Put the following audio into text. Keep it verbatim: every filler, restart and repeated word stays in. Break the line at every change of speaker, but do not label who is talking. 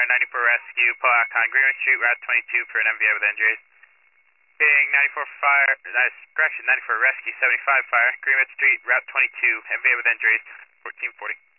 Fire, ninety-four Rescue, pull out on Greenwich Street, Route twenty-two for an M V A with injuries. Being ninety-four Fire, that's correction, ninety-four Rescue, seventy-five Fire, Greenwich Street, Route twenty-two, M V A with injuries, fourteen forty.